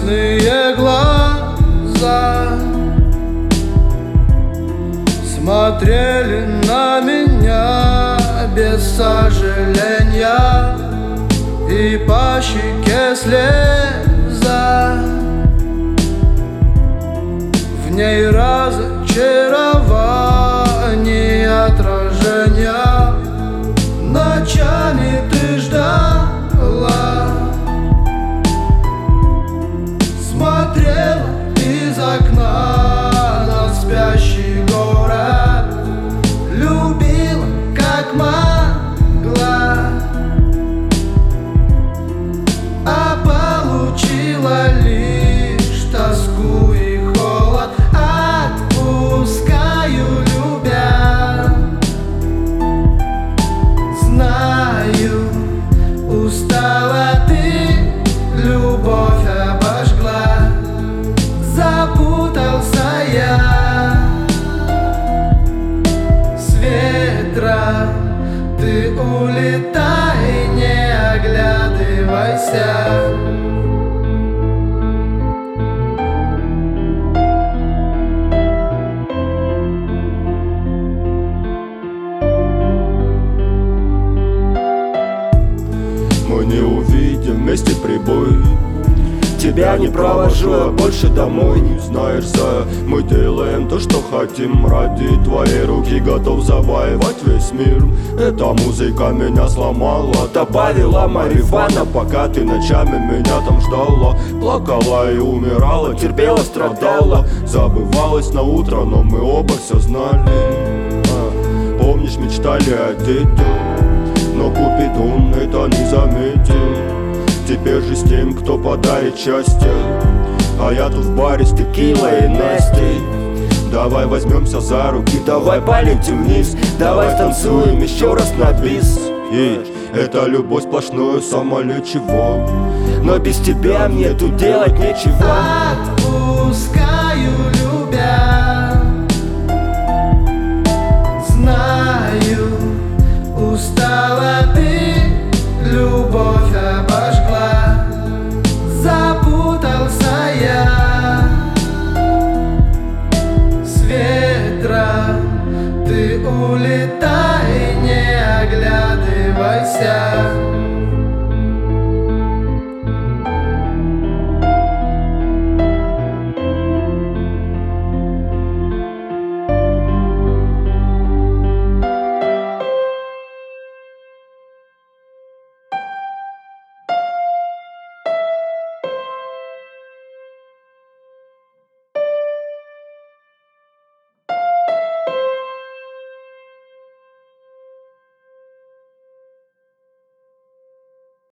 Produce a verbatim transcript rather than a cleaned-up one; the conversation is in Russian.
ясные глаза смотрели на меня без сожаления, и по щеке слеза, в ней разочарование, отражения. Ночами ты ждала, смотрела из окна на спящий город, любила как могла, а получила лишь тоску и холод. Отпускаю, любя, знаю, устала ты, любовь обожгла, запутался я с ветра. Ты улетай, не оглядывайся. Мы не увидим вместе прибой. Тебя не провожу я больше домой. Знаешь, зая, мы делаем то, что хотим. Ради твоей руки готов завоевать весь мир. Эта музыка меня сломала, добавила марихуана, пока ты ночами меня там ждала. Плакала и умирала, терпела, страдала, забывалась на утро, но мы оба все знали. а, Помнишь, мечтали о детях, но Купидон это не заметил. Теперь же с тем, кто подарит счастье, а я тут в баре с текилой и Настей. Давай возьмемся за руки, давай полетим вниз, давай танцуем еще раз на бис. И это любовь сплошную, самолет чего, но без тебя мне тут делать нечего. Отпускай.